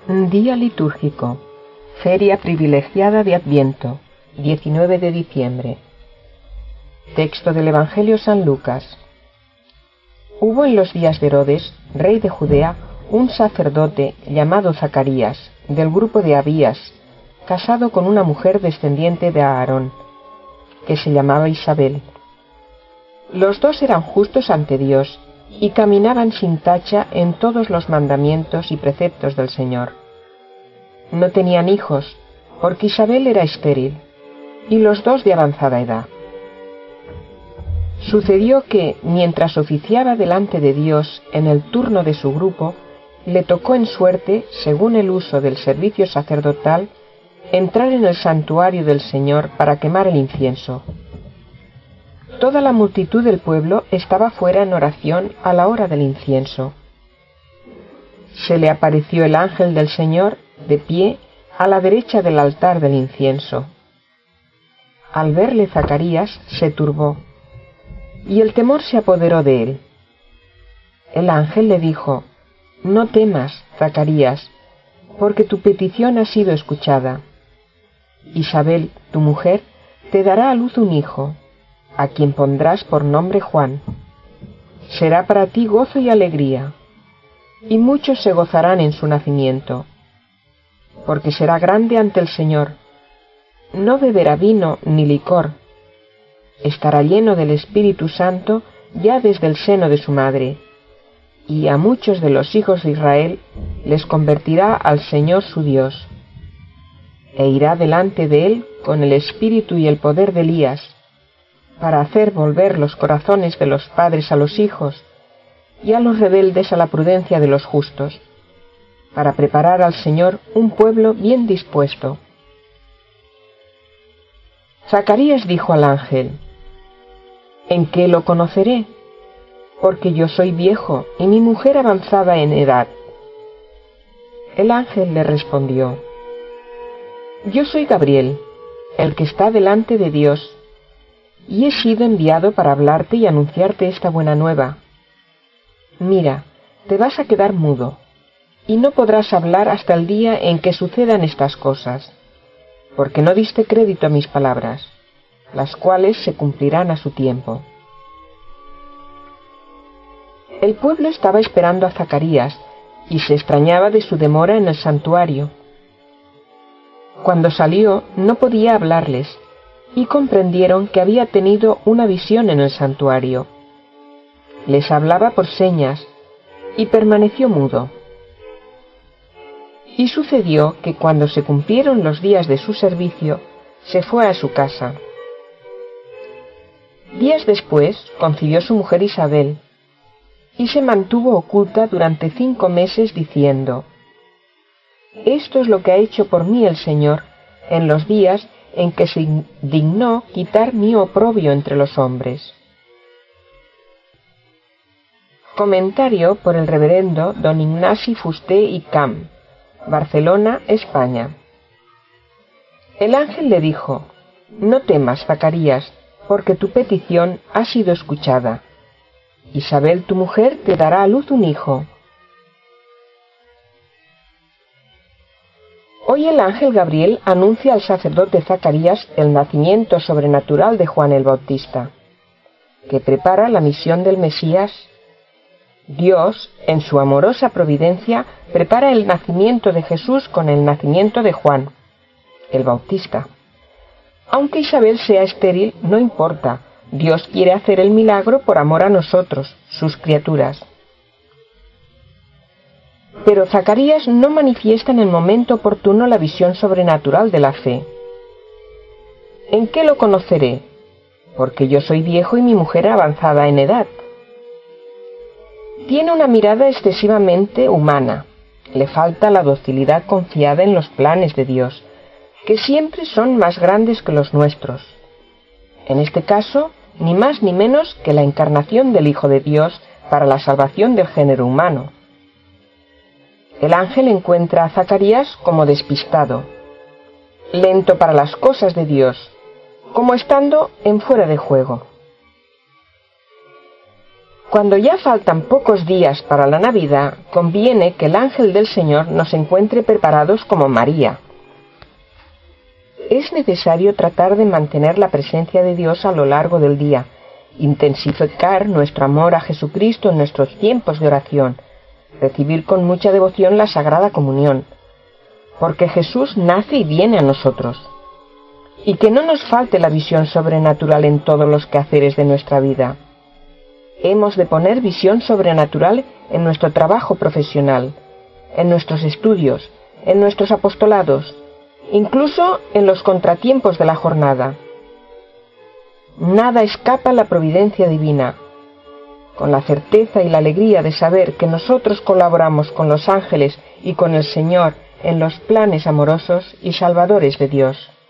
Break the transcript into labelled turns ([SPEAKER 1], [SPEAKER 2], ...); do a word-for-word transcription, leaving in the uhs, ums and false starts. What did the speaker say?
[SPEAKER 1] Día litúrgico. Feria privilegiada de Adviento, diecinueve de diciembre. Texto del Evangelio San Lucas. Hubo en los días de Herodes, rey de Judea, un sacerdote llamado Zacarías, del grupo de Abías, casado con una mujer descendiente de Aarón, que se llamaba Isabel. Los dos eran justos ante Dios y caminaban sin tacha en todos los mandamientos y preceptos del Señor. No tenían hijos, porque Isabel era estéril, y los dos de avanzada edad. Sucedió que, mientras oficiaba delante de Dios en el turno de su grupo, le tocó en suerte, según el uso del servicio sacerdotal, entrar en el santuario del Señor para quemar el incienso. Toda la multitud del pueblo estaba fuera en oración a la hora del incienso. Se le apareció el ángel del Señor, de pie, a la derecha del altar del incienso. Al verle Zacarías se turbó, y el temor se apoderó de él. El ángel le dijo: «No temas, Zacarías, porque tu petición ha sido escuchada. Isabel, tu mujer, te dará a luz un hijo, a quien pondrás por nombre Juan. Será para ti gozo y alegría, y muchos se gozarán en su nacimiento, porque será grande ante el Señor. No beberá vino ni licor. Estará lleno del Espíritu Santo ya desde el seno de su madre, y a muchos de los hijos de Israel les convertirá al Señor su Dios. E irá delante de él con el espíritu y el poder de Elías, para hacer volver los corazones de los padres a los hijos, y a los rebeldes a la prudencia de los justos, para preparar al Señor un pueblo bien dispuesto». Zacarías dijo al ángel: «¿En qué lo conoceré? Porque yo soy viejo y mi mujer avanzada en edad». El ángel le respondió: «Yo soy Gabriel, el que está delante de Dios, y he sido enviado para hablarte y anunciarte esta buena nueva. Mira, te vas a quedar mudo, y no podrás hablar hasta el día en que sucedan estas cosas, porque no diste crédito a mis palabras, las cuales se cumplirán a su tiempo». El pueblo estaba esperando a Zacarías, y se extrañaba de su demora en el santuario. Cuando salió, no podía hablarles, y comprendieron que había tenido una visión en el santuario. Les hablaba por señas, y permaneció mudo. Y sucedió que cuando se cumplieron los días de su servicio, se fue a su casa. Días después concibió su mujer Isabel, y se mantuvo oculta durante cinco meses diciendo: «Esto es lo que ha hecho por mí el Señor en los días en que se dignó quitar mi oprobio entre los hombres». Comentario por el reverendo don Ignasi Fuster y Camp, Barcelona, España. El ángel le dijo: «No temas, Zacarías, porque tu petición ha sido escuchada. Isabel, tu mujer, te dará a luz un hijo». Hoy el ángel Gabriel anuncia al sacerdote Zacarías el nacimiento sobrenatural de Juan el Bautista, que prepara la misión del Mesías. Dios, en su amorosa providencia, prepara el nacimiento de Jesús con el nacimiento de Juan el Bautista. Aunque Isabel sea estéril, no importa. Dios quiere hacer el milagro por amor a nosotros, sus criaturas. Pero Zacarías no manifiesta en el momento oportuno la visión sobrenatural de la fe. «¿En qué lo conoceré? Porque yo soy viejo y mi mujer avanzada en edad». Tiene una mirada excesivamente humana. Le falta la docilidad confiada en los planes de Dios, que siempre son más grandes que los nuestros. En este caso, ni más ni menos que la encarnación del Hijo de Dios para la salvación del género humano. El ángel encuentra a Zacarías como despistado, lento para las cosas de Dios, como estando en fuera de juego. Cuando ya faltan pocos días para la Navidad, conviene que el ángel del Señor nos encuentre preparados como María. Es necesario tratar de mantener la presencia de Dios a lo largo del día, intensificar nuestro amor a Jesucristo en nuestros tiempos de oración, recibir con mucha devoción la Sagrada Comunión, porque Jesús nace y viene a nosotros, y que no nos falte la visión sobrenatural en todos los quehaceres de nuestra vida. Hemos de poner visión sobrenatural en nuestro trabajo profesional, en nuestros estudios, en nuestros apostolados, incluso en los contratiempos de la jornada. Nada escapa a la providencia divina. Con la certeza y la alegría de saber que nosotros colaboramos con los ángeles y con el Señor en los planes amorosos y salvadores de Dios.